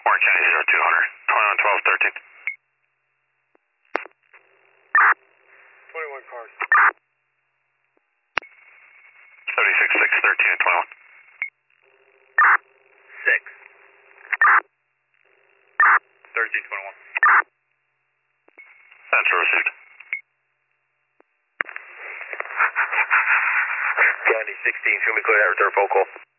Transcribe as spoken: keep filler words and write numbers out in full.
Warren County zero two hundred, twenty-one twelve thirteen. twenty-one cars. seventy-six six thirteen and twenty-one. Six. thirteen twenty-one. Answer received. County sixteen, show me clear that return phone call.